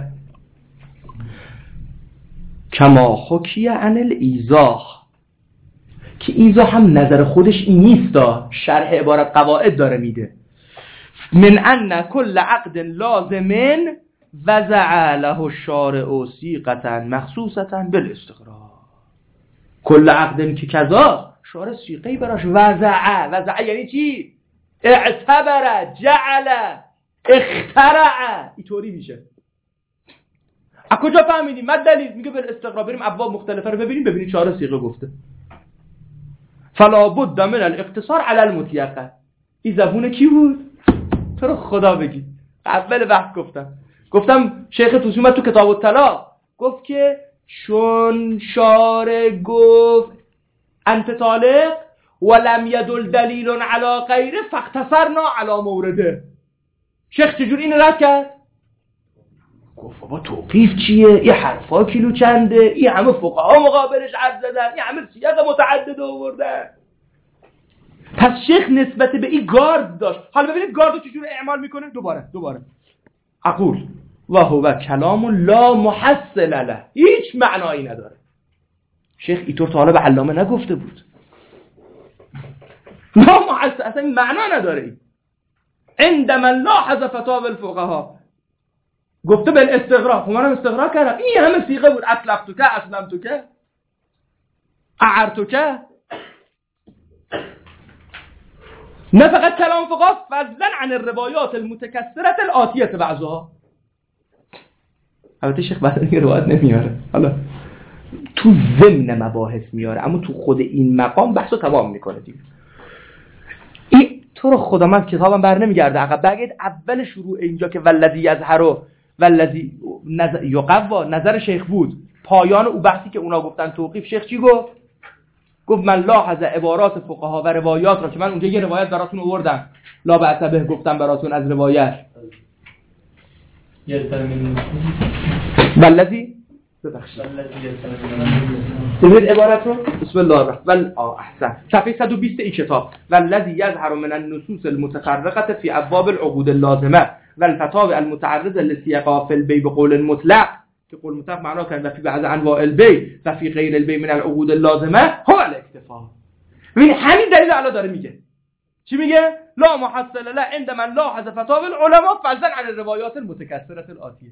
کما حکی عن الایضاح، که ایضاح هم نظر خودش این نیستا، شرح عبارت قواعد داره میده. من ان کل عقد لازم وضع له الشارع صيغه مخصوصه بالاستقرار. کل عقد که کذا، شارع صيغه‌ای براش وضع یعنی چی؟ اعتبر، جعل، اخترع، اینطوری میشه. از کجا فهمیدیم؟ مد دلیل، میگه بالاستقرار. بریم ابواب مختلفه رو ببینید شارع صيغه گفته. فلا بد من الاقتصار على المطلقه. این زبون کی بود؟ تو رو خدا بگی. اول بحث گفتم شیخ طوسی اومد تو کتاب الطلاق گفت که چون شارع گفت انت طالق ولم يدل دلیل علی غیره فاقتصرنا علی مورده. شیخ چجور این رد کرد؟ گفت بابا توقیف چیه؟ این حرفا کیلو چنده؟ این همه فقها مقابلش حرف زدن، این همه سیاق متعدد آوردن. پس شیخ نسبت به این گارد داشت. حالا ببینید گاردو چجور اعمال میکنه. دوباره اقول و هو کلام لا محصل له، هیچ معنایی نداره. شیخ اینطور تا حالا به علامه نگفته بود. لا محصل، اصلا معنا نداره. عندما لاحظ فتاوی الفقها گفته بالاستغراق، منم استغراق کردم، این همه صیغه بود، اطلقتک، اسلمتک، اعرتک. نه فقط کلام فقها، فضلا عن الروایات المتکثره الاتیه بعضها. البته شیخ بعد این روایت نمیاره، حالا تو ضمن مباحث میاره، اما تو خود این مقام بحثو تمام میکنه دیگه. این تو رو خدا من کتابم بر نمیگرده عقب، بگید اول شروع اینجا که والذی یظهر والذی یقوا نظر شیخ بود، پایان او بحثی که اونا گفتن توقیف، شیخ چی گفت؟ گفت من لاحظ عبارات فقها و روایات را، که من اونجا یه روایت براتون آوردم، لا بعتبه گفتم براتون از روایت والذی ببخشید ببینید عبارت رو، بسم الله الرحمن احسن، صفحه 120 این کتاب، والذی یظهر من النصوص المتفرقه فی ابواب العقود اللازمه والفتاوی المتعرضه للسیاق فی البیع بقول مطلق، که قول مطلق معنا کرد و فی بعض انواع البیع و فی غیر البیع من العقود اللازمه هو الاکتفا. ببین همین دلیل الان داره میگه. چی میگه؟ لا محصل له عند من لاحظ فتاوی العلماء فضلا عن الروایات المتکثره الآتیه.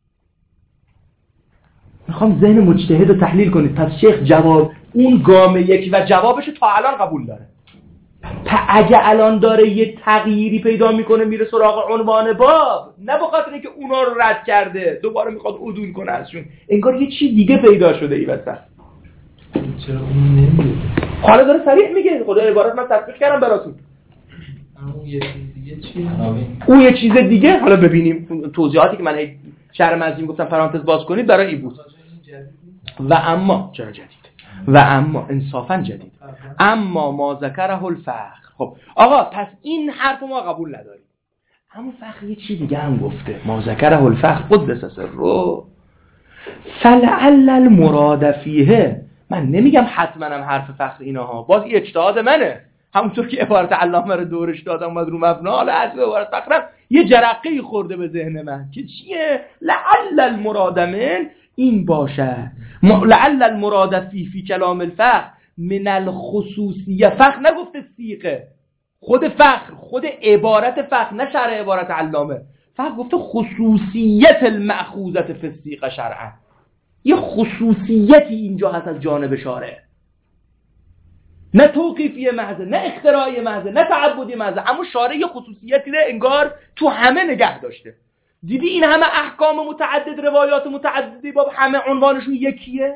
میخوام ذهن مجتهد رو تحلیل کنید. پس شیخ جواب اون گام یکی و جوابش تا الان قبول داره. اگه الان داره یه تغییری پیدا میکنه میره سراغ عنوان باب، نه به خاطر اینکه اونا رو رد کرده دوباره میخواد عدول کنه ازشون، انگار یه چیز دیگه پیدا شده ای وسط. چرا اون نمیگه؟ حالا داره صریح میگه. خدا عبارت من تفسیر کردم براتون. اون یه چیز دیگه چیه؟ اون یه چیز دیگه حالا ببینیم. توضیحاتی که من شرح منظیم گفتم پرانتز باز کنید برای این بود. و اما چرا جدید؟ و اما انصافا جدید. اما ما ذکره الفخر. خب آقا پس این حرف ما قبول نداریم. اما فخر یه چیز دیگه هم گفته. ما ذکره الفخر قدس سره فلعل المراد فیه. من نمیگم حتما هم حرف فخر اینها، باز این اجتهاد منه. همونطور که عبارت علامه رو دورش دادم اومد رو مبنا، حالا از عبارت فخر یه جرقه‌ای خورده به ذهن من که چیه؟ لعل المراد من این باشه. لعل المراد فی کلام الفخر من الخصوصیه. فخر نگفته سیغه، خود فخر، خود عبارت فخر، نه شرح عبارت علامه. فخر گفته خصوصیت المأخوذة فی السیغه شرعا. یه خصوصیتی اینجا هست از جانب شارع، نه توقیفی محضه، نه اختراعی محضه، نه تعبدی محضه، اما شارع یه خصوصیتی ده انگار تو همه نگه داشته. دیدی این همه احکام متعدد، روایات متعددی با همه عنوانشون یکیه.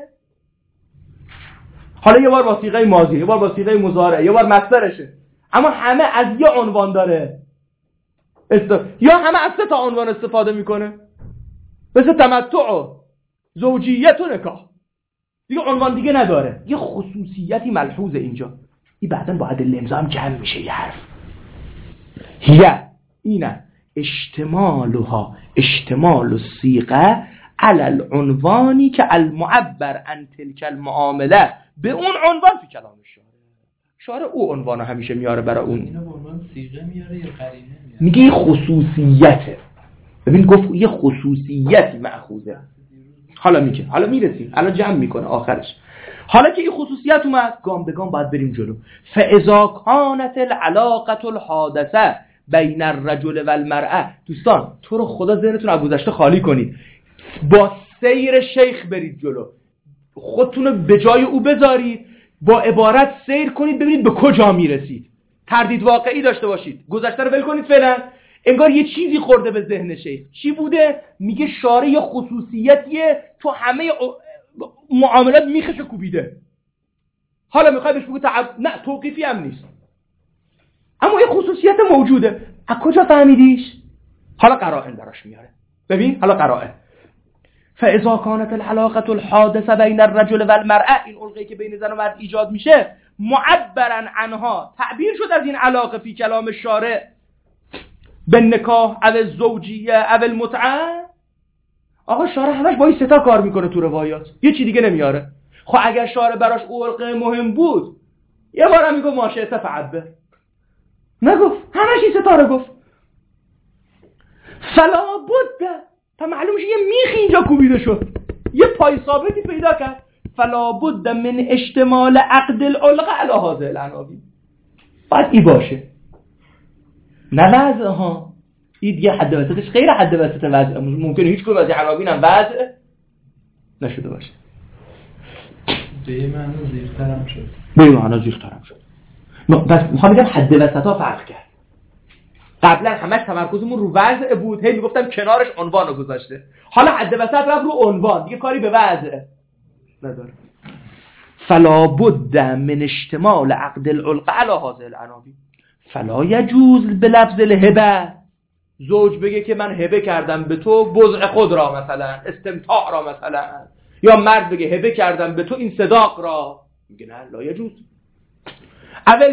حالا یه بار با صیغه ماضی، یه بار با صیغه مضارع، یه بار مصدرشه، اما همه از یه عنوان داره یا همه از 3 تا عنوان استفاده میکنه، مثل تمتع و زوجیت و نکاح، دیگه عنوان دیگه نداره. یه خصوصیتی ملحوظه اینجا. این بعداً با عدل امضا هم جمع میشه یه حرف. هیه اینه اشتمال الصیغه علی العنوانی که المعبر عن تلک المعامله، به اون عنوان فی کلام شارع او عنوانو همیشه میاره برای اون. اینو به عنوان صیغه میاره یا قرینه میاره؟ میگه یه خصوصیته. ببین گفت یه خصوصیتی مأخوذه. حالا میگه، حالا میرسیم، الان جمع میکنه آخرش. حالا که این خصوصیت اومد، گام به گام باید بریم جلو. فاذا کانت العلاقه الحادثه بین الرجل و المرأه. دوستان تو رو خدا ذهنتون از گذشته خالی کنید، با سیر شیخ برید جلو، خودتون رو به جای او بذارید، با عبارت سیر کنید ببینید به کجا میرسید. تردید واقعی داشته باشید، گذشته رو ول کنید فعلا. انگار یه چیزی خورده به ذهن شیخ. چی بوده؟ میگه شارع یه خصوصیتیه تو همه معاملات میخشه کوبیده. حالا میخوای بهش بگو نه توقیفی هم نیست، اما یه خصوصیت موجوده. از کجا فهمیدیش؟ حالا قرائن براش میاره. ببین حالا قرائن. فاذا كانت العلاقه الحادثه بین الرجل و المرأه، این علقه‌ای که بین زن و مرد ایجاد میشه، معبرا عنها، تعبیر شد از این علاقه فی کلام شارع به نکاح او الزوجیه او المتعه. آقا شارع همش با این 3 تا کار میکنه تو روایات، یه چی دیگه نمیاره. خب اگر شارع براش علقه مهم بود یه بارم میگه ماشیت فعبه، نگفت، همش این 3 تا رو گفت. فلا بد، تا معلوم میشه یه میخ اینجا کوبیده شد، یه پای ثابتی پیدا کرد. فلا بد من اشتمال عقد العلقه علی هذا العناوین. باید ای باشه، نه وضع ها. این دیگه حد وسطش غیر حد وسط وضع، ممکنه هیچ کدوم از این عناوین هم وضع نشده باشه. به یه معنی زیرترم شد. به یه معنی زیرترم شد. بس میخوام بگم حد وسط ها فرق کرد. قبلا همش تمرکزمون رو وضع بود، هی میگفتم کنارش عنوانو گذاشته. حالا حد وسط رفت رو عنوان، دیگه کاری به وضع نداره. فلا بد من اشتمال عقد العلقه علی هذه العناوین. فلا یجوز به لفظ الهبه. زوج بگه که من هبه کردم به تو بضع خود را، مثلا استمتاع را، مثلا، یا مرد بگه هبه کردم به تو این صداق را، میگه نه لا یجوز. اول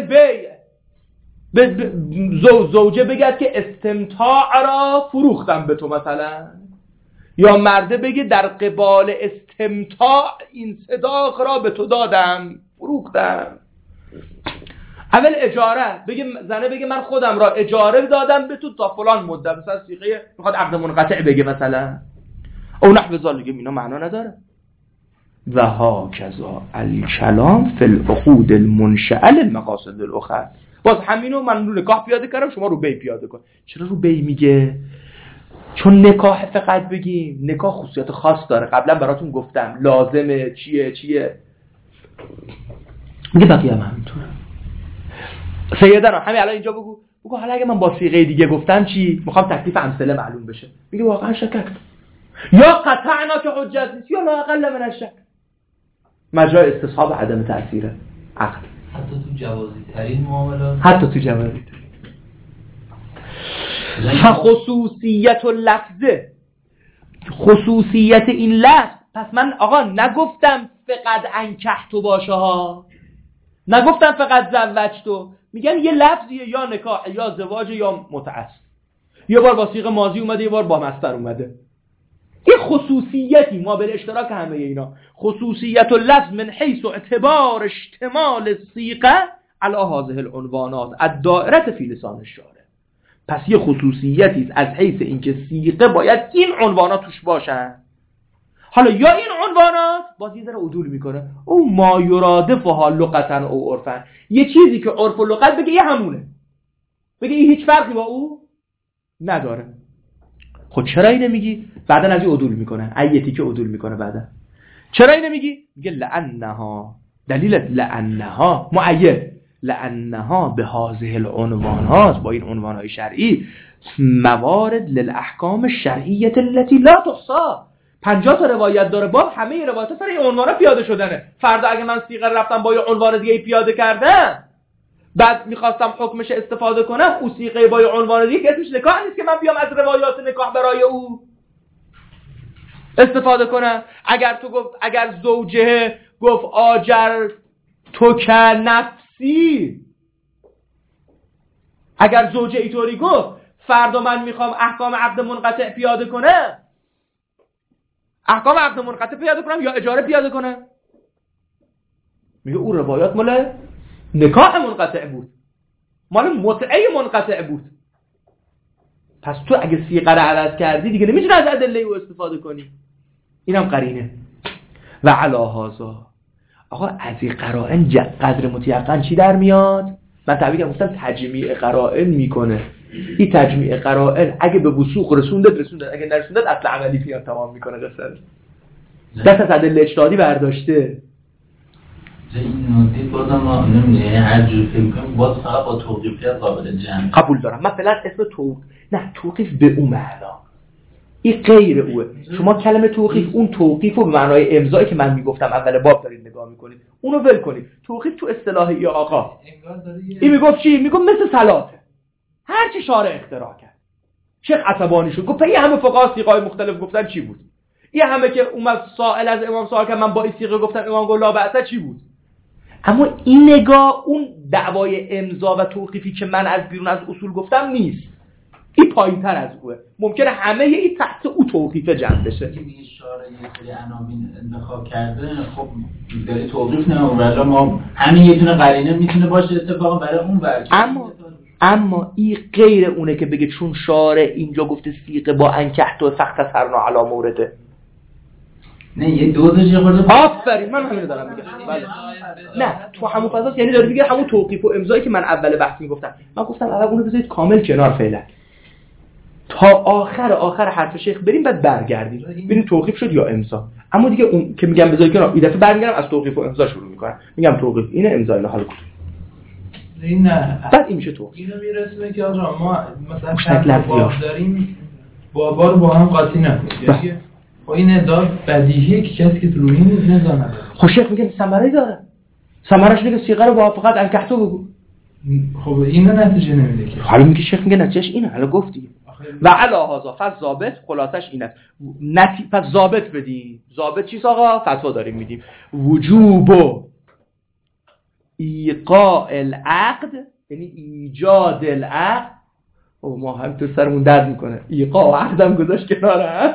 زوجه بگه که استمتاع را فروختم به تو مثلا، یا مرده بگه در قبال استمتاع این صداق را به تو دادم، فروختم. اول اجاره بگه، زنه بگه من خودم را اجاره دادم به تو تا فلان مدت، مثلا صیغه میخواد عقد منقطع بگه مثلا، او نحو ذالک، اینا معنا نداره. و هاکذا الکلام فی العقود المنشأة للمقاصد الاخرى. باز همینو من رو نکاح پیاده کردم، شما رو بی پیاده کن. چرا رو بی میگه؟ چون نکاح فقط بگیم نکاح خصوصیت خاص داره، قبلا براتون گفتم لازمه چیه میگه بقیه هم همینطوره. سیدنا همین الان اینجا بگو حالا اگه من با صیغه دیگه گفتم چی؟ میخوام تکلیف امثله معلوم بشه. میگه واقعا شکک یا قطعنا که حجت نیست یا لا اقل من الشک. مجرای استصحاب عدم تأثیر عقل حتی تو جوازی ترین معاملات، حتی تو جوازی ترین. خصوصیت اللفظه، خصوصیت این لفظ. پس من آقا نگفتم فقط انکحتو باشه ها، نگفتم فقط زوجتو، میگم یه لفظیه، یا نکاح یا زواج یا متعس، یه بار با صیغه ماضی اومده یه بار با مصدر اومده. یه خصوصیتی ما به اشتراک همه اینا. خصوصیت اللفظ من حیث اعتبار اشتمال الصيغه علی هذه العنوانات الدائره فی لسان الشارع. پس یه خصوصیتی است از حیث اینکه صیغه باید این عنوانات توش باشن. حالا یا این عنوانات باز یه ذره عدول میکنه، او ما یرادفها لغتا او عرفا، یه چیزی که عرف و لغت بگه یه همونه، بگه این هیچ فرقی با او نداره. خب چرا اینه میگی؟ بعدن از این عدول میکنه، ایتی که عدول میکنه بعدن. چرا اینه میگی؟ میگه لعنها، دلیل لعنها معید، لعنها به هذه العنوانات، با این عنوانهای شرعی، موارد للاحکام الشرعیه التي لا تحصى. 50 تا روایت داره باب، همه روایت‌ها سر این عنوانا پیاده شدنه. فردا اگه من صیغه رفتم با یه عنوان دیگه پیاده کردم، بعد میخواستم حکمش استفاده کنم، او صیغه با یه عنوان دیگه که اسمش نکاح نیست که من بیام از روایات نکاح برای او استفاده کنم. اگر زوجه گفت آجر تو که نفسی، اگر زوجه اینطوری گفت فردا من میخوام احکام عقد منقطع پیاده کنم، احکام عقد منقطع پیاده کنم یا اجاره پیاده کنم، میگه اون روایات مال نکاح منقطع بود، مال متعه منقطع بود. پس تو اگه صیغه رو عوض کردی دیگه نمیتونی از ادله او استفاده کنی. اینم قرینه. و علی هذا آقا از این قرائن قدر متیقن چی در میاد؟ من تعبیر گفتم تجمیع قرائن میکنه. این تجمیع قرائن اگه به وثوق رسوندت، اگه نرسوندت اصل عملی پیان تمام میکنه قصه. دست از ادله اجتهادی برداشته. این نکته بازم ما نمیدونم، یعنی هر جور فکر کنیم باز فقط با توقیفیت قابل جمع قبول دارم. من فعلا اسم توقیف به اون معنا، این غیر اوه. شما کلمه توقیف، اون توقیف رو به معنای امضایی که من میگفتم اول باب دارید نگاه میکنید، اونو ول کنید. توقیف تو اصطلاح ای آقا این میگفت چی؟ میگفت مثل صلاته، هر چی شارع اختراع کرد. شیخ عصبانی شد گفت این همه فقها صیغه‌های مختلف گفتن چی بود؟ این همه که اومد سائل از امام سوال کرد من با این صیغه گفتم، امام گفت لا بأس، چی بود؟ اما این نگاه اون دعوای امضا و توقیفی که من از بیرون از اصول گفتم نیست، این پایین‌تر از اوه. ممکنه همه این تحت او توقیفه جمع بشه. این اشاره یه سری عناوین انتخاب کرده، خب داری توقیف نه، ولی ما همین یه دونه قرینه میتونه باشه اتفاقا برای اون ورچه. اما این غیر اونه که بگه چون شارع اینجا گفته صیغه با انکحت و سخت سرنا علی مورده. نه یه دوزش خورده. آفرین، من همین رو دارم میگم. بله. نه تو همون فضاست، یعنی داره میگه همون توقیف و امضایی که من اول بحث میگفتم. من گفتم اول اون رو بذارید کامل کنار فعلا، تا آخر حرف شیخ بریم بعد برگردیم ببینیم توقیف شد یا امضا. اما دیگه اون که میگم بذارید کنار، این دفعه برمیگردم از توقیف و امضا شروع میکنم، میگم توقیف اینه، امضا اینه، حالا کن این نه بعد این میشه توقیف. اینو میرسونه که آقا ما مثلا باب داریم، بابا رو با هم قاطی نکنیم. خب این ادعا بدیهیه که کسی که تو روحی نیست نزانه. خب شیخ میگه ثمره داره، ثمرش میگه صیغه رو با فقط انکحتو بگو. خب اینو نتیجه نمیده که. حالا میگه شیخ میگه نتیجهش اینه، حالا گفتی و علی هذا فالضابط، خلاصش این است. پس ضابط بدیم. ضابط چیست آقا؟ فتوا داریم میدیم. وجوب ایقاع العقد، یعنی ایجاد العقد. او ما هم تو سرمون درد میکنه، ایقاع عقدم گذاشت کنار هم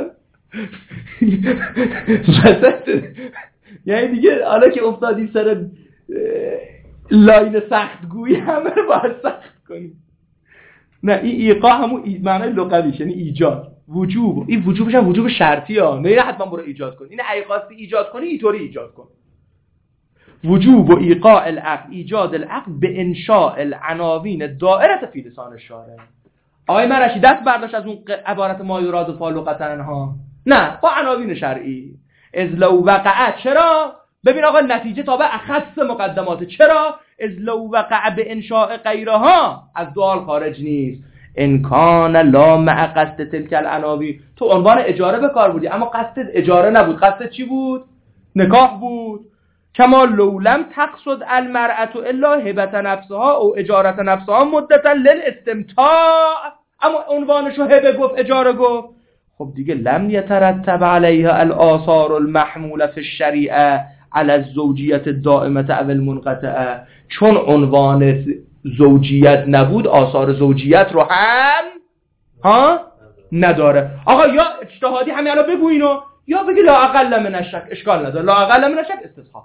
یعنی دیگه حالا که افتادیم سر لاین سخت گویی همه رو باید سخت کنیم. نه این ایقاع همون معنای لغویش یعنی ایجاد. وجوب، این وجوبش هم وجوب شرطی ها، نه حتما برو ایجاد کن. این اگه خواستی ایجاد کنی اینطوری ایجاد کن. وجوب و ایقاع العقد ایجاد العقد به انشاء العناوین دائره فی لسان الشارع. آقای مرشی دست برداشت از اون عبارت ما یراد فالقتن ها، نه با عناوین شرعی. از لو وقع، چرا؟ ببین آقا نتیجه تابع اخص مقدمات. چرا؟ از لو وقع به انشاء غیرها از دوال خارج نیست. انکان لا مع قصد تلک العناوین، تو عنوان اجاره به کار بودی اما قصد اجاره نبود، قصد چی بود؟ نکاح بود. کما لولم تقصد المرأة الا هبت نفسها او اجارت نفسها مدتا للاستمتاع، اما عنوانشو هبه گفت، اجاره گفت. خب دیگه لم یترتب علیها الآثار المحموله فی الشریعه علی الزوجیت الدائمه او المنقطعه، چون عنوان زوجیت نبود آثار زوجیت رو هم نداره. آقا یا اجتهادی همین الان بگو اینو، یا بگی لا اقل من الشک، اشکال نداره. لا اقل من الشک استصحاب.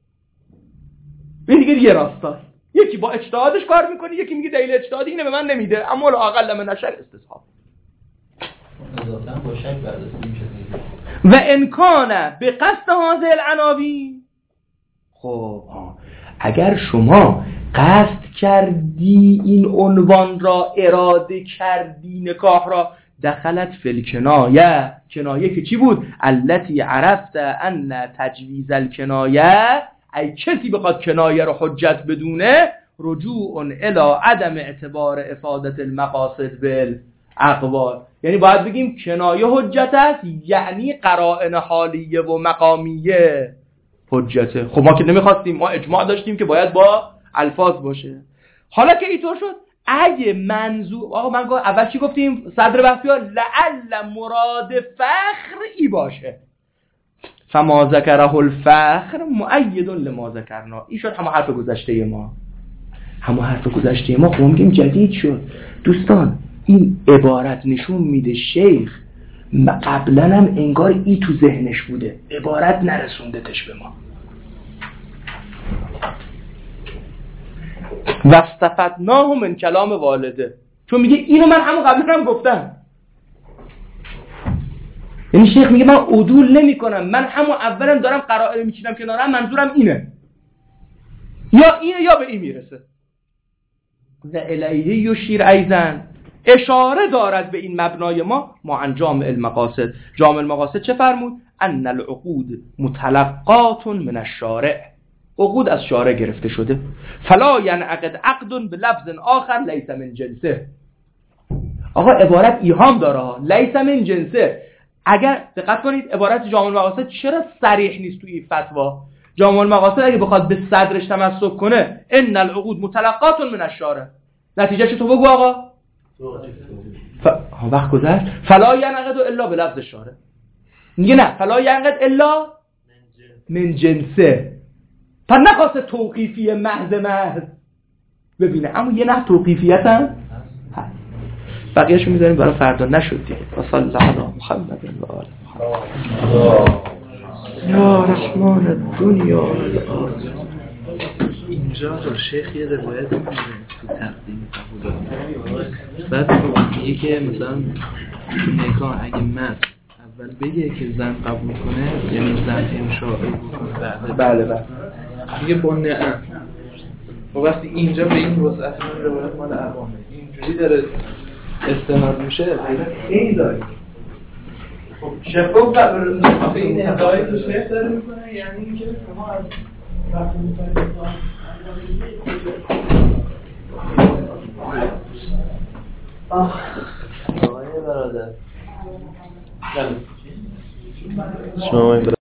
دیگه یه راستاست، یکی با اجتهادش کار میکنه، یکی میگه دلیل اجتهادی اینه به من نمیده، اما لا اقل من الشک استصحاب. اضافه با شک برداشته میشه. و امکان به قصد هذه العناوین. خب اگر شما قصد کردی این عنوان را، اراده کردی نکاح را، دخلت فی الکنایه، کنایه که چی بود؟ التی عرفت ان تجویز الکنایه، ای کسی بخواد کنایه رو حجت بدونه، رجوع الی عدم اعتبار افادت المقاصد بالاقوال. یعنی باید بگیم کنایه حجت است، یعنی قرائن حالیه و مقامیه حجته. خب ما که نمیخواستیم، ما اجماع داشتیم که باید با الفاظ باشه. حالا که اینطور شد، اگه منظور، آقا من اول چی گفتیم صدر بحثی ها؟ لعل مراد فخر ای باشه، فما ذکره الفخر مؤید لما ذکرنا. این شد همه حرف گذشته ما. خب میگیم جدید شد. دوستان این عبارت نشون میده شیخ قبلا هم انگار ای تو ذهنش بوده، عبارت نرسوندتش به ما. واستفدناه من کلام والده، چون میگه اینو من همون قبلا هم گفتم. یعنی شیخ میگه من عدول نمی کنم، من همون اولم دارم قرائن میچینم کنارم، منظورم اینه، یا اینه یا به این میرسه. و الیه یشیر ایزن، اشاره دارد به این مبنای ما عن جامع المقاصد. جامع المقاصد چه فرمود؟ ان العقود متلقات من الشارع، عقود از شارع گرفته شده. فلا ینعقد عقد بلفظ آخر لیس من جنسه. آقا عبارت ایهام داره، لیس من جنسه. اگر دقت کنید عبارت جامع المقاصد چرا صریح نیست توی این فتوا؟ جامع المقاصد اگه بخواد به صدرش تمسک کنه، ان العقود متلقات من الشارع، نتیجهش تو بگو آقا. وقت گذشت. فلا ینعقد الا بلفظ الشارع. میگه نه، فلا ینعقد الا من جنسه. پس نخواسته توقیفی محض ببینه، اما یه نه توقیفیت هم هست. بقیه‌شو میذاریم برای فردا. نشد دیگه. صلی الله علی محمد و آل محمد. یا رحمان الدنیا والآخرة. اینجا رو شیخ یه روایت میگه تو تقدیم قبول، بعد میگه که مثلا تو نکاح اگه مرد اول بگه که زن قبول کنه، یعنی زن انشاء بکنه، بله میگه با نعم. و وقتی اینجا به این وسعت من روایت مال اقوامه اینجوری داره استناد میشه، این داره شفاف به این ادعای که شیخ داره میکنه، یعنی اینکه شما از وقتی میکنید آقای برادر شما